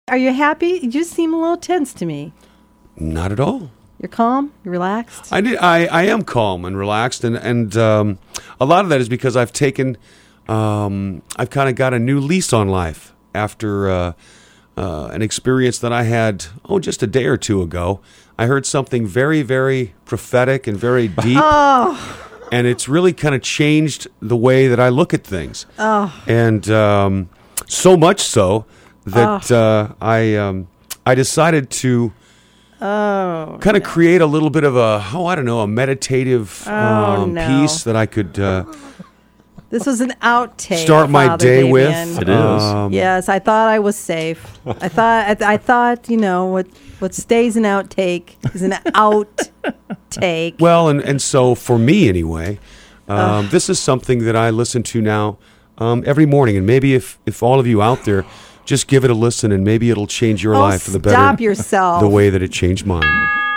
Are you happy? You just seem a little tense to me. Not at all. You're calm? You're relaxed? I am calm and relaxed, and a lot of that is because I've taken, I've kind of got a new lease on life after an experience that I had, just a day or two ago. I heard something very, very prophetic and very deep. And it's really kind of changed the way that I look at things. And so much so that I decided to kind of create a little bit of a meditative piece that I could this was an outtake. Start my Father day Damien. with. It is. Yes, I thought I was safe. I thought what stays an outtake is an outtake. Well, and so for me anyway, this is something that I listen to now every morning, and maybe if all of you out there just give it a listen, and maybe it'll change your life for the better. Stop yourself. The way that it changed mine.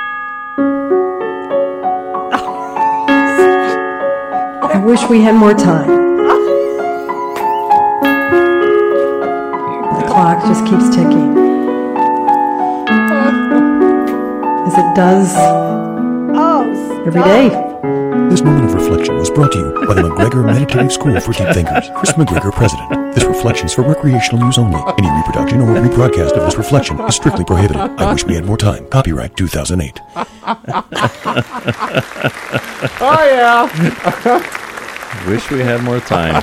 I wish we had more time. The clock just keeps ticking. As it does every day. This moment of reflection was brought to you by the McGregor Meditative School for Deep Thinkers. Chris McGregor, President. This reflection is for recreational use only. Any reproduction or rebroadcast of this reflection is strictly prohibited. I wish we had more time. Copyright 2008. Oh, yeah. Wish we had more time.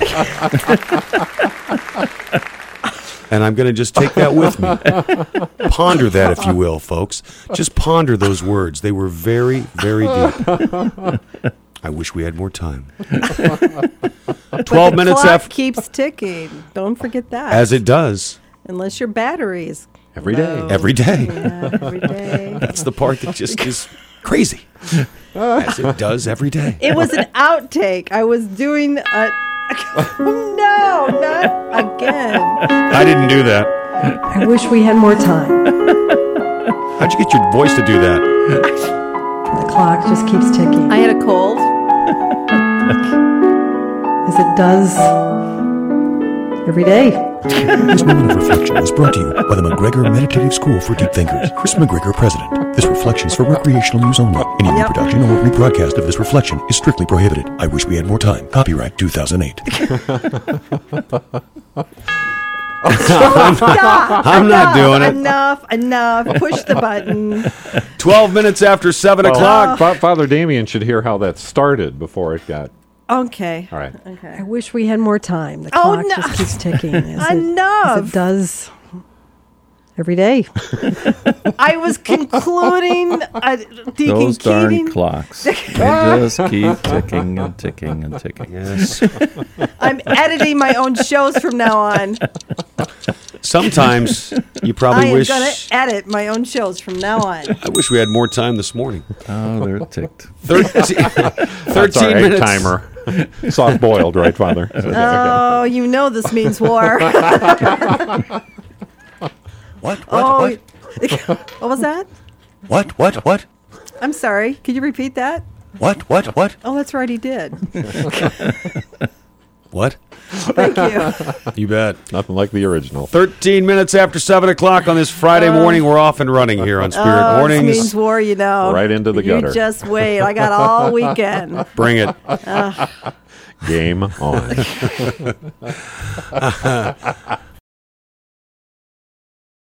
And I'm going to just take that with me. Ponder that, if you will, folks. Just ponder those words. They were very, very deep. I wish we had more time. 12 minutes after. Keeps ticking. Don't forget that. As it does. Unless your battery is Every day. low. Every day. Yeah, every day. That's the part that just is crazy. As it does every day. It was an outtake. I was doing a... No, not again. I didn't do that. I wish we had more time. How'd you get your voice to do that? The clock just keeps ticking. I had a cold. As it does every day. This moment of reflection was brought to you by the McGregor Meditative School for Deep Thinkers. Chris McGregor, President. This reflection is for recreational use only. Any reproduction or rebroadcast of this reflection is strictly prohibited. I wish we had more time. Copyright 2008. I'm not doing it. Enough. Push the button. 12 minutes after 7 o'clock. Father Damien should hear how that started before it got... Okay. All right. Okay. I wish we had more time. The clock just keeps ticking. Enough. As it does every day. I was concluding Deacon Those darn Keating. clocks. They just keep ticking and ticking and ticking. Yes. I'm editing my own shows from now on. Sometimes you probably I wish. am going to edit my own shows from now on. I wish we had more time this morning. Oh, they're ticked. 13 That's our egg minutes. timer. Soft boiled, right, Father? Oh, you know this means war. What? What was that? What? I'm sorry. Could you repeat that? What? Oh, that's right. He did. What? Thank you. You bet. Nothing like the original. 13 minutes after 7 o'clock on this Friday morning. We're off and running here on Spirit Mornings. This means war, you know. Right into the gutter. You just wait. I got all weekend. Bring it. Game on.